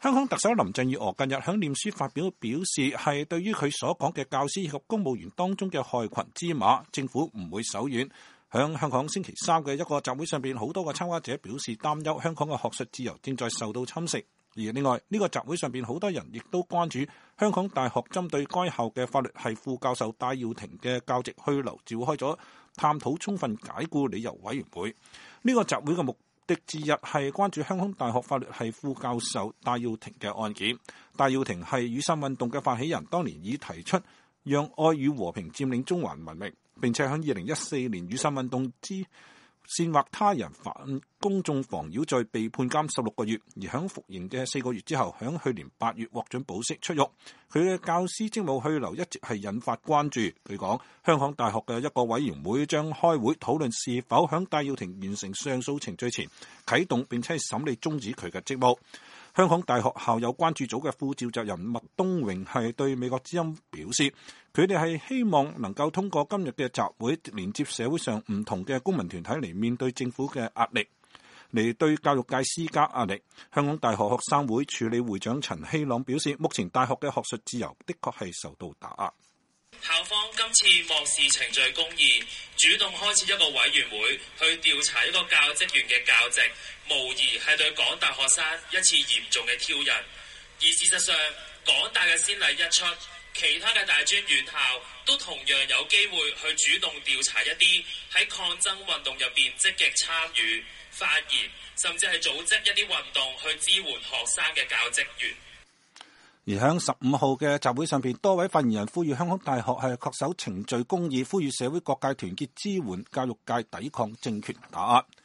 香港特首林鄭月娥近日響臉書發表示，係對於佢所講嘅教師以及公務員當中嘅害群之馬，政府唔會手軟。響香港星期三嘅一個集會上邊，好多個參加者表示擔憂香港嘅學術自由正在受到侵蝕。而另外呢個集會上邊，好多人亦都關注香港大學針對該校嘅法律系副教授戴耀廷嘅教職去留，召開咗探討充分解僱理由委員會。呢個集會嘅目的之一係關注香港大學法律系副教授戴耀廷嘅案件。戴耀廷係雨傘運動嘅發起人，當年已提出讓愛與和平佔領中環文明，並且喺2014年雨傘運動之煽惑他人犯公眾妨擾罪被判監16個月，而響服刑嘅4個月之後，響去年8月獲准保釋出獄。佢嘅教師職務去留一直係引發關注。佢講，香港大學嘅一個委員會將開會討論是否響戴耀廷完成上訴程序前啟動並且審理終止佢嘅職務。香港大學校友關注組嘅副召集人麥東榮係對美國之音表示，佢哋係希望能夠通過今日嘅集會，連接社會上唔同嘅公民團體嚟面對政府嘅壓力，嚟對教育界施加壓力。香港大學學生會署理會長陳希朗表示，目前大學嘅學術自由的確係受到打壓。 校方今次漠視程序公義，主動開設一個委員會去調查一個教職員嘅教職，無疑係對港大學生一次嚴重嘅挑釁。而事實上，港大嘅先例一出，其他嘅大專院校都同樣有機會去主動調查一啲喺抗爭運動入邊積極參與、發言，甚至係組織一啲運動去支援學生嘅教職員。 而喺15號嘅集會上邊，多位發言人呼籲香港大學係恪守程序公義，呼籲社會各界團結支援教育界抵抗政權打壓。